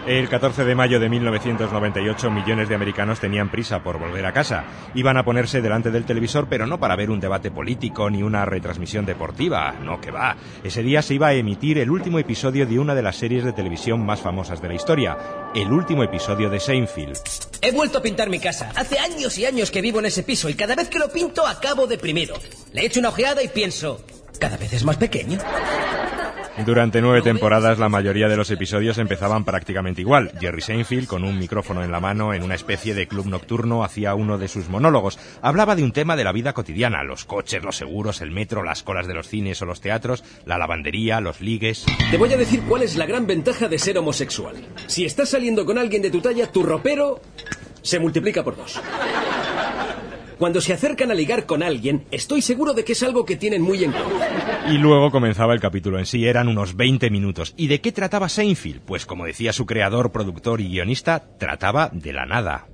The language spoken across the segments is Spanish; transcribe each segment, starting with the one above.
El 14 de mayo de 1998, millones de americanos tenían prisa por volver a casa. Iban a ponerse delante del televisor, pero no para ver un debate político ni una retransmisión deportiva. No, que va. Ese día se iba a emitir el último episodio de una de las series de televisión más famosas de la historia. El último episodio de Seinfeld. He vuelto a pintar mi casa. Hace años y años que vivo en ese piso y cada vez que lo pinto acabo deprimido. Le echo una ojeada y pienso, cada vez es más pequeño. Durante 9 temporadas, la mayoría de los episodios empezaban prácticamente igual. Jerry Seinfeld, con un micrófono en la mano, en una especie de club nocturno, hacía uno de sus monólogos. Hablaba de un tema de la vida cotidiana: los coches, los seguros, el metro, las colas de los cines o los teatros, la lavandería, los ligues. Te voy a decir cuál es la gran ventaja de ser homosexual. Si estás saliendo con alguien de tu talla, tu ropero se multiplica por 2. Cuando se acercan a ligar con alguien, estoy seguro de que es algo que tienen muy en cuenta. Y luego comenzaba el capítulo en sí, eran unos 20 minutos. ¿Y de qué trataba Seinfeld? Pues como decía su creador, productor y guionista, trataba de la nada.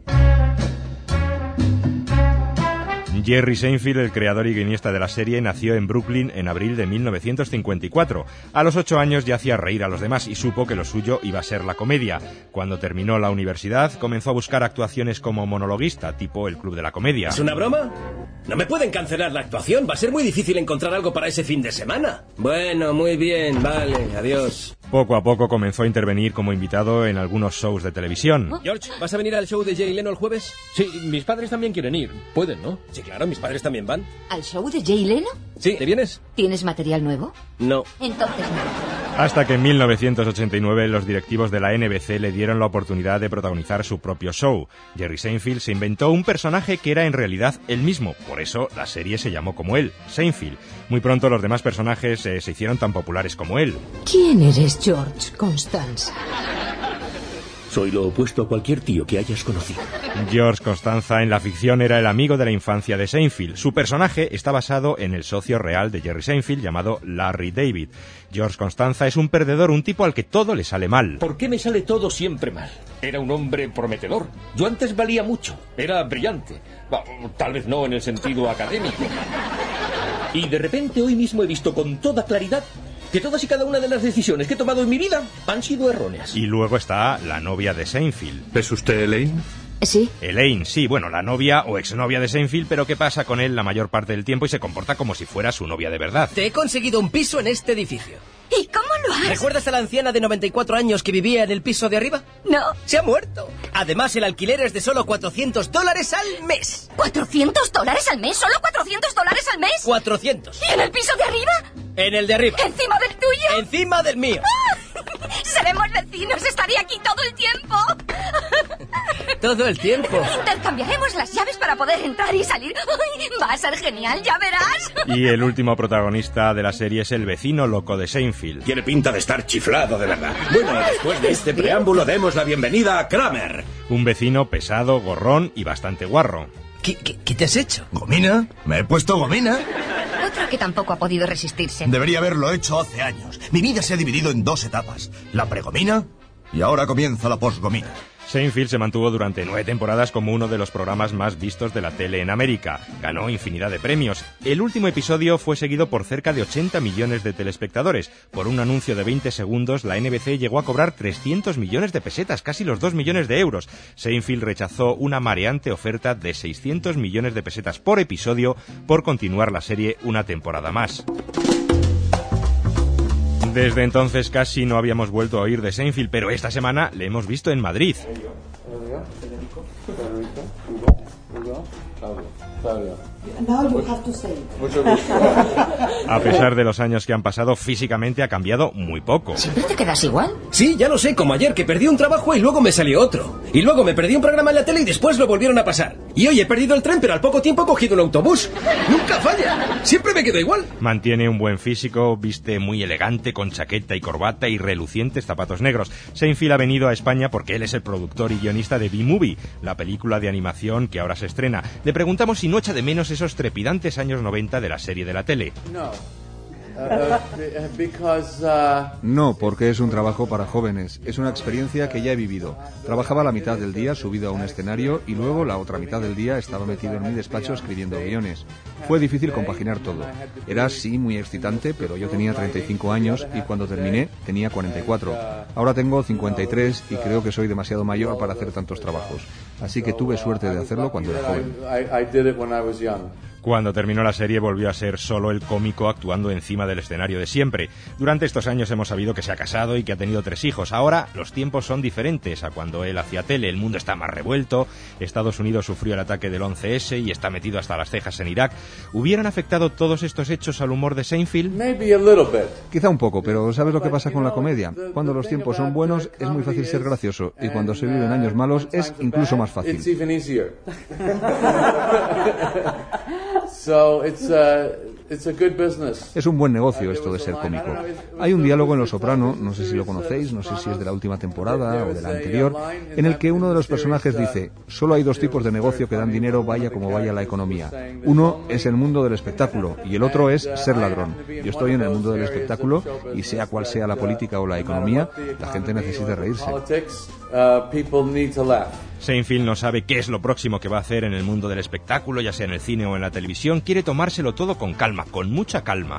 Jerry Seinfeld, el creador y guionista de la serie, nació en Brooklyn en abril de 1954. A los 8 años ya hacía reír a los demás y supo que lo suyo iba a ser la comedia. Cuando terminó la universidad, comenzó a buscar actuaciones como monologuista, tipo el Club de la Comedia. ¿Es una broma? No me pueden cancelar la actuación. Va a ser muy difícil encontrar algo para ese fin de semana. Bueno, muy bien, vale, adiós. Poco a poco comenzó a intervenir como invitado en algunos shows de televisión. George, ¿vas a venir al show de Jay Leno el jueves? Sí, mis padres también quieren ir. Pueden, ¿no? Sí, claro, mis padres también van. ¿Al show de Jay Leno? Sí, ¿te vienes? ¿Tienes material nuevo? No. Entonces no. Hasta que en 1989 los directivos de la NBC le dieron la oportunidad de protagonizar su propio show. Jerry Seinfeld se inventó un personaje que era en realidad él mismo, por eso la serie se llamó como él, Seinfeld. Muy pronto los demás personajes se hicieron tan populares como él. ¿Quién eres, George Constance? Soy lo opuesto a cualquier tío que hayas conocido. George Costanza en la ficción era el amigo de la infancia de Seinfeld. Su personaje está basado en el socio real de Jerry Seinfeld llamado Larry David. George Costanza es un perdedor, un tipo al que todo le sale mal. ¿Por qué me sale todo siempre mal? Era un hombre prometedor. Yo antes valía mucho. Era brillante. Tal vez no en el sentido académico. Y de repente hoy mismo he visto con toda claridad que todas y cada una de las decisiones que he tomado en mi vida han sido erróneas. Y luego está la novia de Seinfeld. ¿Es usted Elaine? Sí. Elaine, sí, bueno, la novia o exnovia de Seinfeld, pero que pasa con él la mayor parte del tiempo y se comporta como si fuera su novia de verdad. Te he conseguido un piso en este edificio. ¿Y cómo lo has...? ¿Recuerdas a la anciana de 94 años que vivía en el piso de arriba? No. Se ha muerto. Además, el alquiler es de solo $400 al mes. ¿$400 al mes? ¿Solo $400 al mes? 400. ¿Y en el piso de arriba? En el de arriba. ¿Encima del tuyo? Encima del mío. Seremos vecinos, estaré aquí todo el tiempo. Todo el tiempo. Intercambiaremos las llaves para poder entrar y salir. ¡Ay, va a ser genial, ya verás! Y el último protagonista de la serie es el vecino loco de Seinfeld. Tiene pinta de estar chiflado, de verdad. Bueno, después de este preámbulo, demos la bienvenida a Kramer. Un vecino pesado, gorrón y bastante guarro. ¿Qué te has hecho? ¿Gomina? ¿Me he puesto gomina? Otro que tampoco ha podido resistirse. Debería haberlo hecho hace años. Mi vida se ha dividido en 2 etapas. La pregomina y ahora comienza la posgomina. Seinfeld se mantuvo durante 9 temporadas como uno de los programas más vistos de la tele en América. Ganó infinidad de premios. El último episodio fue seguido por cerca de 80 millones de telespectadores. Por un anuncio de 20 segundos, la NBC llegó a cobrar 300 millones de pesetas, casi los 2 millones de euros. Seinfeld rechazó una mareante oferta de 600 millones de pesetas por episodio por continuar la serie una temporada más. Desde entonces casi no habíamos vuelto a oír de Seinfeld, pero esta semana le hemos visto en Madrid. A pesar de los años que han pasado, físicamente ha cambiado muy poco. ¿Siempre te quedas igual? Sí, ya lo sé, como ayer, que perdí un trabajo y luego me salió otro. Y luego me perdí un programa en la tele y después lo volvieron a pasar. Y hoy he perdido el tren, pero al poco tiempo he cogido un autobús. ¡Nunca falla! Siempre me quedo igual. Mantiene un buen físico, viste muy elegante, con chaqueta y corbata y relucientes zapatos negros. Seinfeld ha venido a España porque él es el productor y guionista de B-Movie, la película de animación que ahora se estrena. Le preguntamos si no echa de menos esos trepidantes años 90 de la serie de la tele. No. No, porque es un trabajo para jóvenes. Es una experiencia que ya he vivido. Trabajaba la mitad del día subido a un escenario y luego la otra mitad del día estaba metido en mi despacho escribiendo guiones. Fue difícil compaginar todo. Era sí muy excitante, pero yo tenía 35 años y cuando terminé tenía 44. Ahora tengo 53 y creo que soy demasiado mayor para hacer tantos trabajos. Así que tuve suerte de hacerlo cuando era joven. Cuando terminó la serie volvió a ser solo el cómico actuando encima del escenario de siempre. Durante estos años hemos sabido que se ha casado y que ha tenido 3 hijos. Ahora los tiempos son diferentes a cuando él hacía tele. El mundo está más revuelto. Estados Unidos sufrió el ataque del 11S y está metido hasta las cejas en Irak. ¿Hubieran afectado todos estos hechos al humor de Seinfeld? Quizá un poco, pero ¿sabes lo que pasa con la comedia? Cuando los tiempos son buenos es muy fácil ser gracioso y cuando se viven años malos es incluso más fácil. Es un buen negocio esto de ser cómico. Hay un diálogo en Los Soprano, no sé si lo conocéis, no sé si es de la última temporada o de la anterior, en el que uno de los personajes dice: solo hay 2 tipos de negocio que dan dinero vaya como vaya la economía. Uno es el mundo del espectáculo y el otro es ser ladrón. Yo estoy en el mundo del espectáculo y sea cual sea la política o la economía, la gente necesita reírse. Seinfeld no sabe qué es lo próximo que va a hacer en el mundo del espectáculo, ya sea en el cine o en la televisión. Quiere tomárselo todo con calma, con mucha calma.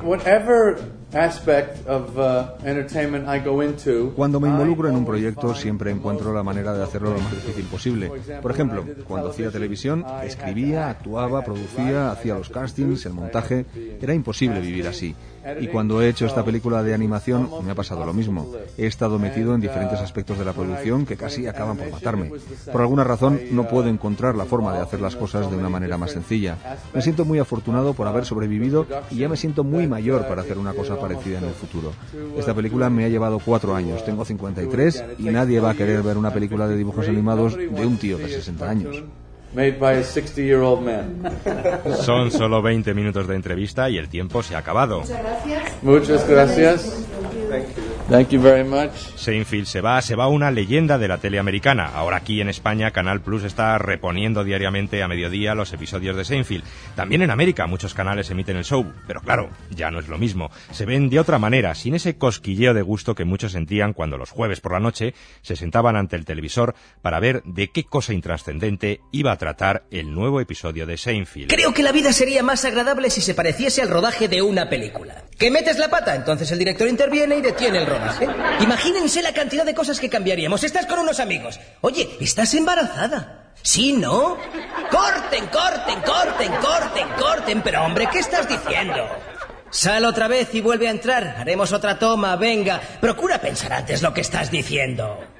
Cuando me involucro en un proyecto siempre encuentro la manera de hacerlo lo más difícil posible. Por ejemplo, cuando hacía televisión, escribía, actuaba, producía, hacía los castings, el montaje. Era imposible vivir así. Y cuando he hecho esta película de animación me ha pasado lo mismo. He estado metido en diferentes aspectos de la producción que casi acaban por matarme. Por alguna razón no puedo encontrar la forma de hacer las cosas de una manera más sencilla. Me siento muy afortunado por haber sobrevivido y ya me siento muy mayor para hacer una cosa parecida en el futuro. Esta película me ha llevado 4 años, tengo 53 y nadie va a querer ver una película de dibujos animados de un tío de 60 años. Made by a 60-year-old man. Son solo 20 minutos de entrevista y el tiempo se ha acabado. Muchas gracias. Muchas gracias. Thank you very much. Seinfeld se va una leyenda de la tele americana. Ahora aquí en España Canal Plus está reponiendo diariamente a mediodía los episodios de Seinfeld. También en América muchos canales emiten el show, pero claro, ya no es lo mismo. Se ven de otra manera, sin ese cosquilleo de gusto que muchos sentían cuando los jueves por la noche se sentaban ante el televisor para ver de qué cosa intrascendente iba a tratar el nuevo episodio de Seinfeld. Creo que la vida sería más agradable si se pareciese al rodaje de una película. ¿Que metes la pata? Entonces el director interviene y detiene el rodaje. Imagínense la cantidad de cosas que cambiaríamos. Estás con unos amigos. Oye, ¿estás embarazada? ¿Sí, no? ¡Corten, corten, corten, corten, corten! Pero hombre, ¿qué estás diciendo? Sal otra vez y vuelve a entrar. Haremos otra toma, venga. Procura pensar antes lo que estás diciendo.